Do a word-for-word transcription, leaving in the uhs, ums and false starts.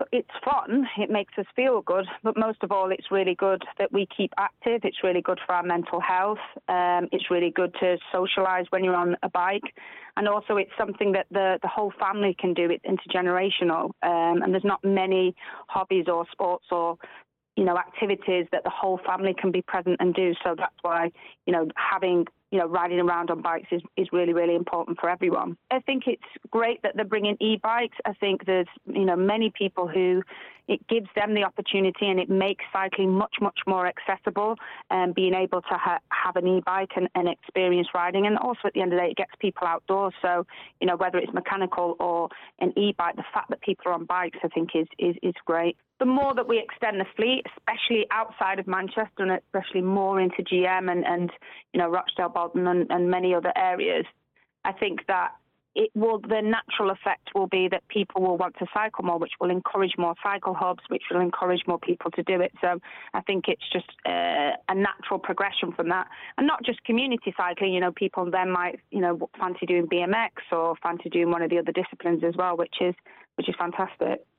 it's fun. It makes us feel good. But most of all, it's really good that we keep active. It's really good for our mental health. Um, it's really good to socialise when you're on a bike. And also it's something that the, the whole family can do. It's intergenerational. Um, and there's not many hobbies or sports or, you know, activities that the whole family can be present and do. So that's why, you know, having, you know, riding around on bikes is, is really, really important for everyone. I think it's great that they're bringing e-bikes. I think there's, you know, many people who it gives them the opportunity and it makes cycling much, much more accessible and being able to ha- have an e-bike and, and experience riding. And also at the end of the day, it gets people outdoors. So, you know, whether it's mechanical or an e-bike, the fact that people are on bikes, I think is, is, is great. The more that we extend the fleet, especially outside of Manchester and especially more into G M and, and you know, Rochdale, Bolton and, and many other areas, I think that it will, the natural effect will be that people will want to cycle more, which will encourage more cycle hubs, which will encourage more people to do it. So I think it's just uh, a natural progression from that. And not just community cycling, you know, people then might, you know, fancy doing B M X or fancy doing one of the other disciplines as well, which is which is fantastic.